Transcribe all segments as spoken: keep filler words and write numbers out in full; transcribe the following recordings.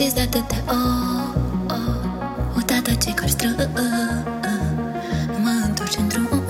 zis de atâtea ori, odată ce cări străzi, mă întorci în drum.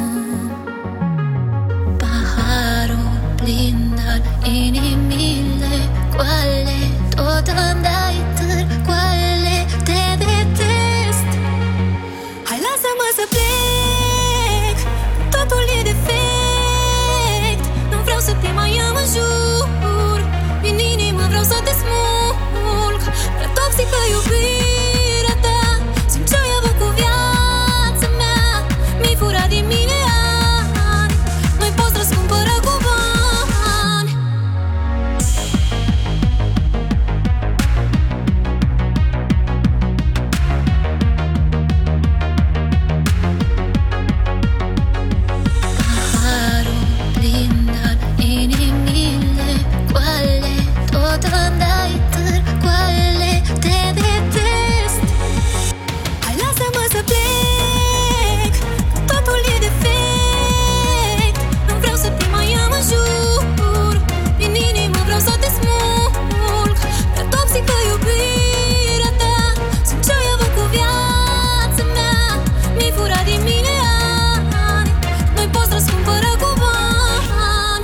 Paharul plin, dar inimile goale, tot îmi dai târcoale, te detest. Hai, lasă-mă să plec, totul e defect. Nu vreau să te mai am în jur, din inimă vreau să te smulg. Prea toxică iubirea ta, simt ce-ai avut cu viața mea. Mi-ai furat din mine ani, nu-i poți răscumpăra cu bani. Paharul plin, dar inimile goale, tot îmi dai târcoale, te detest. Hai, lasă-mă să plec, totul e defect. Nu vreau să te mai am în jur, din inimă vreau să te smulg. Prea toxică iubirea ta, simt ce-ai avut cu viața mea. Mi-ai furat din mine ani, nu-i poți răscumpăra cu bani.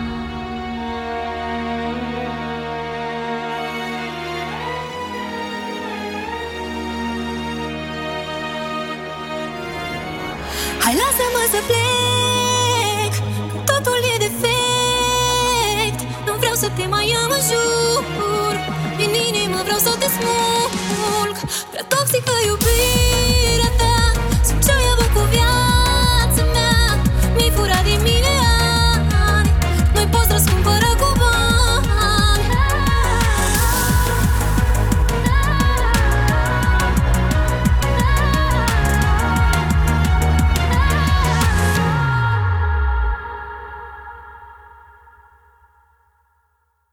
Hai, lasă-mă să plec, totul e defect. Nu vreau să te mai am în jur, din inimă vreau să te smulg. Prea toxică iubire.